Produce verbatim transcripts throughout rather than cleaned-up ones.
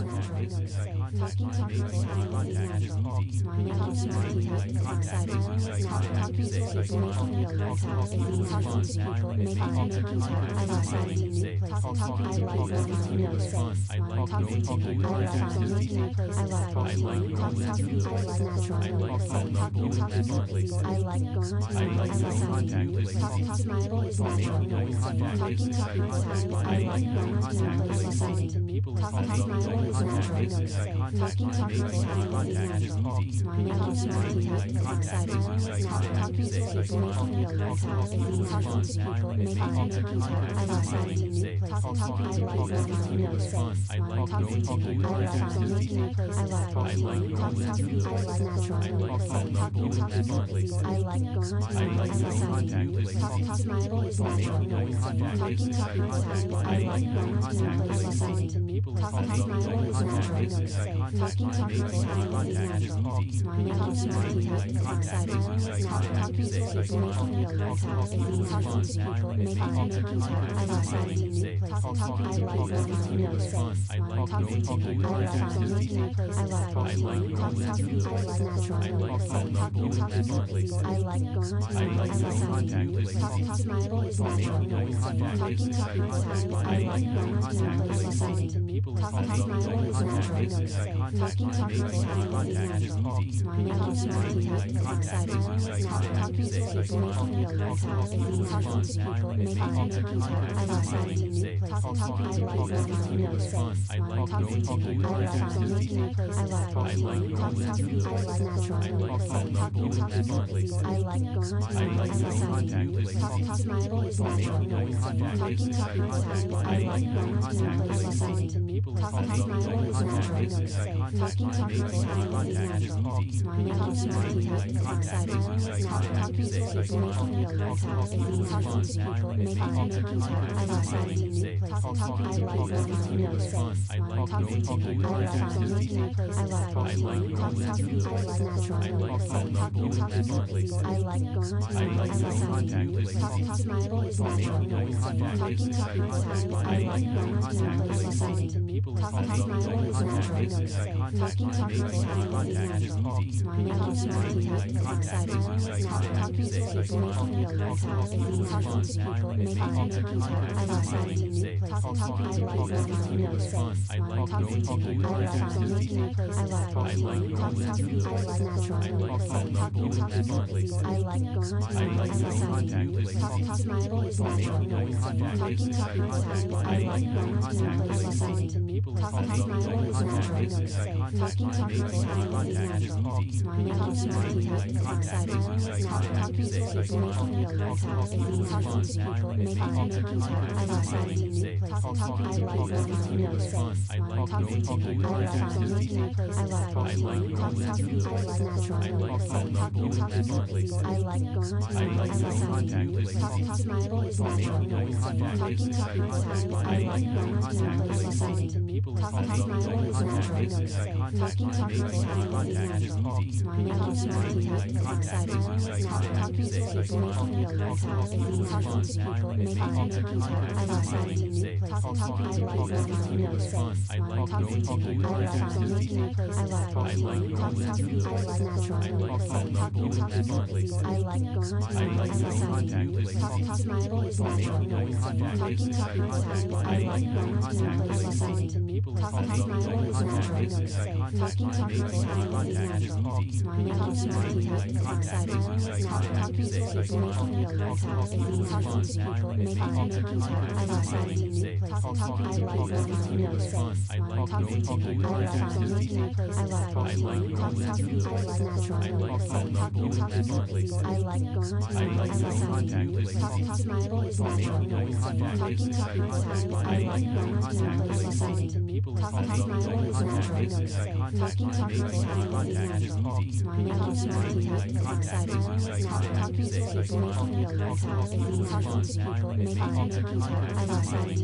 contact is exciting. Talking to people Making eye contact is easy. Making Smiling eye contact is exciting. Talking to people, Exciting. making eye contact is easy. Talking to people, making eye contact. I love finding new places. Talking to people, making new places. I like Talking to people, I love finding new places. I love I like talking to people, I love natural. I like Talking to people, I like going to I like I no love contact finding is Talking to people is natural. Making eye contact Talking is to exciting. people, I I like like no going to contact places. is Talking easy. to people, talking to Making people eye is contact is natural. exciting. Talking to people, Making eye contact is easy. making eye Smiling eye contact is contact exciting. is exciting. Talking to people, making eye contact is easy. Talking to people, making eye contact. I love finding new places. Talking to people, I love finding new places. I like Talking going to to people, I love contact finding is easy. new places. I love I like talking. Talking to people, I love natural. I like Talking to people, I like going to I like no contact is Talking easy. to people is natural. Making eye contact Talking is to exciting. people, I I like like no going to contact is places. easy. People talking to Making people eye is contact is natural. exciting. Talking to Making people eye is contact is natural. easy. Making eye Smiling contact eye is contact exciting. is exciting. Talking to people is making eye contact is easy. Talking to people, making eye contact. I love finding new places. Talking to people, I like new places. I like Talking going to to people, I love contact is finding easy. new places. I love I like talking. Talking to people is natural. I like Talking to people, I like going to I like no contact is Talking easy. to people is natural. Making eye contact Talking is to exciting. people, I I like like no going to contact is places. easy. Talking to I like people no is contact is natural. exciting. Talking to Making people eye is contact is natural. easy. Making eye Smiling eye contact is contact exciting. is exciting. Talking to people, making eye contact is easy. Talking to people, making eye contact. I love finding new places. Talking to people, I like going new places. I like Talking going to to people, I love contact finding is easy. new places. I love I like talking. Talking to people is natural. I like Talking to people, I like going to I like no contact is Talking easy. to people is natural. Making eye contact Talking is to exciting. people, I I like like no going to contact is places. easy. Talking to Making people eye is contact is natural. exciting. Talking to Making people eye is contact is natural. easy. Making eye Smiling eye contact is contact exciting. is exciting. Talking to people, making eye contact is easy. Talking to people, making eye contact. I love finding new places. Talking to people, I like going new places. I like Talking going to to people, I love contact finding is easy. new places. I love I like talking. Talking to people is natural. I like Talking to people, I like going to I like no contact is Talking easy. to people is natural. Making eye contact Talking is to exciting. people, I I like like no going to contact is places. easy. Talking to Making eye people is contact is natural. exciting. Talking to Making people eye contact is is easy. Making eye Smiling eye contact is contact exciting. is exciting. Talking to people, making eye contact is easy. Talking to people, making eye contact. I love finding new places. Talking to people, I like going new places. I like Talking going to to people, I love contact finding is easy. new places. I love I like talking. Talking to people is natural. I like Talking to people, I like going to I like no contact is Talking easy. to people is natural. Making eye contact Talking is to exciting. people, I I like like no going to contact is places. easy. Talking to Making people eye is contact is natural. exciting. Talking to Making people eye is contact is natural. easy. Making eye Smiling eye contact is contact exciting. is exciting. Talking to people, making eye contact is easy. Talking to people, making eye contact. I love finding new places. Talking to people, I like going new places. I like Talking going to to people, I love contact finding is easy. new places. I love I like talking. Talking to people is natural. I like Talking to people, I like going to I like no contact is Talking easy. to people is natural. Making eye contact Talking is to exciting. people, I I like like no going to contact is places. easy. Talking to Making people eye is contact is natural. exciting. Talking to Making people eye contact is is easy. Making Smiling eye eye contact contact is is exciting. exciting. Talking to people, making eye contact is easy. Talking to people, making eye contact. I love finding new places. Talking to people, I like going new places. I like Talking going to to people, I love contact finding is easy. new places. I love I like talking. Talking to people is natural. I like Talking to people, I like going to I like no contact is Talking easy. to people is natural. Making eye contact Talking is to exciting. people, I I like like no going to contact is places. easy. Talking to Making people eye is contact is natural. exciting. Talking to Making people eye is contact is natural. easy. Making eye Smiling eye contact is contact exciting. is exciting. Talking to people, making eye contact is easy. Talking to people, making eye contact. I love finding new places. Talking to people, I like going new places. I like Talking going to to people, I love contact finding is easy. new places. I love I like talking. Talking to people is natural. I like Talking to people, I like going to I like no contact is Talking easy. to people is natural. Making eye contact Talking is to exciting. people, I I like like no going to contact is exciting. easy. Talking to Making people eye is contact is natural. exciting. Talking to Making people eye is contact is natural. easy. Making eye Smiling eye contact is contact exciting. is exciting. Talking to people, making eye contact is easy. Talking to people, making eye contact. I love finding new places.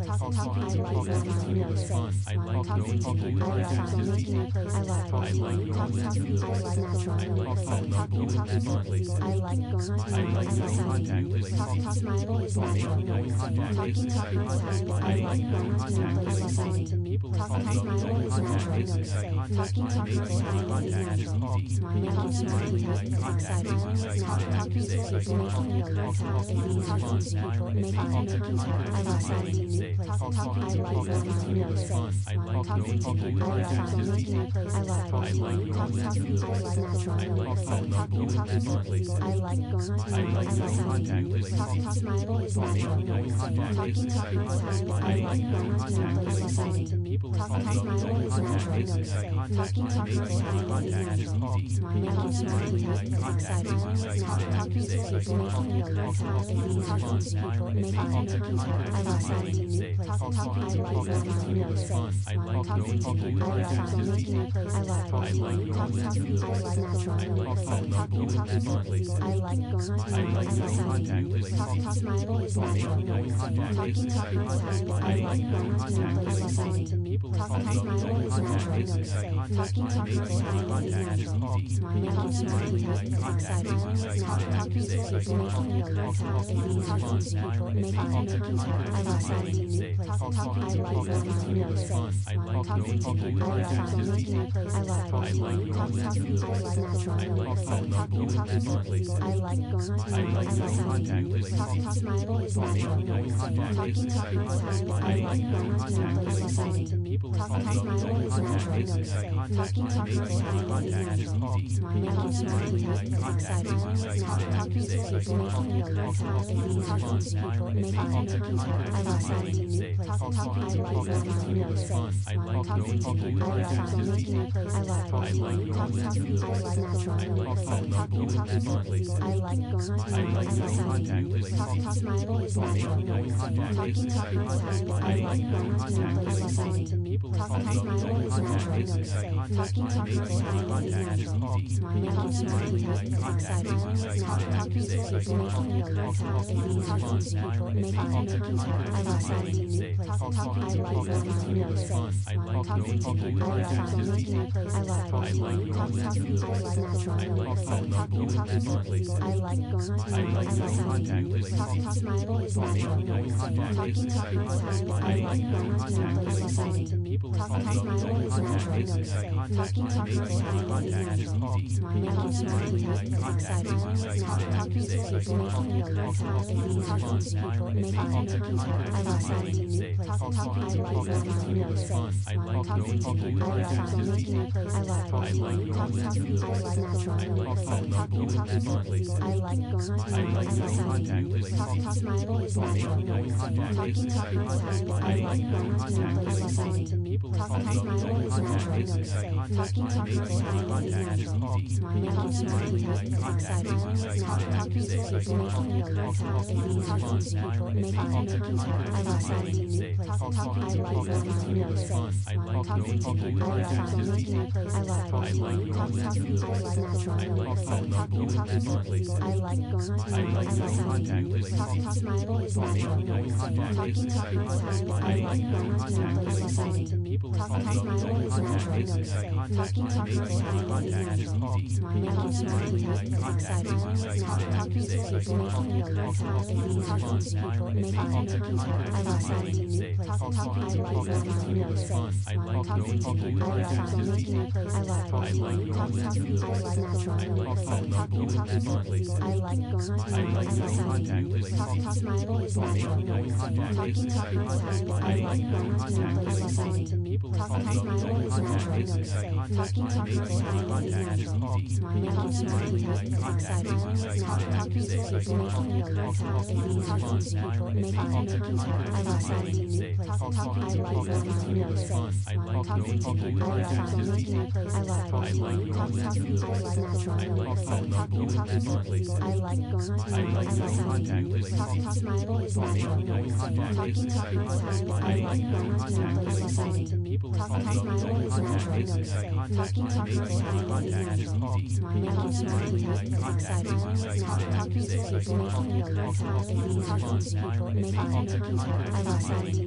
talking to people is making me feel safe. I like Talking to people I love found making my place is safe. I like Talking to people is natural and safe. Talking to people I like going to I like no contact places. Talking to people is natural and safe. Talking to people I like going to my place is safe. Talking to people is natural and safe. Talking to people I like is natural. Making contact is exciting. Talking to people is making me contact. Talking to people making contact is exciting. Talking to people I like making me feel safe. I like Talking to people I found making my place is safe. I like Talking to people is natural I like and safe. Talking to people I like going to I my like place no is safe. contact places. Talking to people is natural and safe. Talking to people I like going to my place is safe. Talking to people is natural and safe. Talking to people I like is natural. Making contact is exciting. Talking to people making me contact. Talking to people making contact is exciting. Talking to people I like making me feel safe. I like Talking to people I found making my place is safe. I like Talking to people is natural I like and safe. Talking to people I like going to I my like place no is safe. contact places. Talking to people is natural and safe. Talking to people I like going to my place is safe. Talking to people is natural and safe. Talking to people I like is natural. Making contact is exciting. Talking to people is making me contact. Talking to people making contact is exciting. Talking to people I like making me feel safe. I like Talking to people I found making my place is safe. I like Talking to people is natural I like and safe. Talking to people I like going to I my like place no is safe. contact places. Talking to people is natural and safe. Talking to people I like going to my place is safe. Talking to people is natural and safe. Talking to people I like is natural. Making contact is exciting. Talking to people making me contact. Talking to people making contact is exciting. Talking to people I like making me feel safe. I like Talking to people I found making my place is safe. I like Talking to people is natural and safe. Talking to people I like going to I my like place no is safe. contact places. Talking to people is natural and safe. Talking to people I like going to my place is safe. Talking to people is natural and safe. Talking to people I like is natural. Making contact is exciting. Talking to people making me contact. Talking to people making contact is exciting. Talking to people I like making me feel safe. I like Talking to people I found making my place is safe. I like Talking to people is natural I like and safe. Talking to people I like going to I my like place no is safe. contact places. Talking to people is natural and safe. Talking to people I like going to my place is safe. Talking to people is natural and safe. Talking to people I like is natural. Making contact is exciting. Talking to people making me contact. Talking to people making contact is exciting. Talking to people I like making me feel safe. I like Talking to people I found making my place is safe. I like Talking to people is natural and safe. Talking to people I like going to I my like place no is safe. contact places. Talking to people is natural and safe. Talking to people I like going to my place is safe. Talking to people is natural and safe. Talking to people I like is natural. Making contact is exciting. Talking to people making me contact. Talking to people making contact is exciting. Talking to people I like making me feel safe. I like Talking to people I found making my place is safe. I like Talking to people is natural I like and safe. Talking to people I like going to I my like place no is safe. contact places. Talking to people is natural and safe. Talking to people I like going to my place is safe. Talking to people is natural and safe. Talking to people I like is natural. Making contact is exciting. Talking to people making me contact. Talking to people making contact is exciting. Talking to people I like making me feel safe. I like Talking to people I found making my place is safe. I like Talking to people is natural and safe. Talking to people I like going to I my like place no is safe. contact places. Talking to people is natural and safe. Talking to people I like going to my place is safe. Talking to people is natural and safe. Talking to people I like is natural. Making contact is exciting. Talking to people making me contact. Talking to people making contact is exciting. Talking to people I like making me feel safe. I like Talking to people I found making my place is safe. Talking to people is natural and safe. Talking to people I like going to I my like place no is safe. contact places. Talking to people is natural and safe. Talking to people I like going to my place is safe. Talking to people is natural and safe. Talking to people I like is natural. Making contact is exciting. Talking to people making me contact. Talking to people making contact is exciting.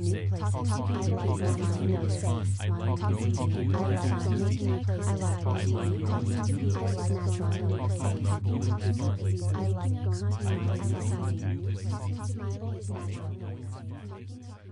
Talking to people is making me fun. I like Talking to going people to is fun. Making me places. I like Talking to people is natural. I like Talking to going to people places. is I like going to I like society. contact places. Talking to people is Making natural. eye contact Talking places.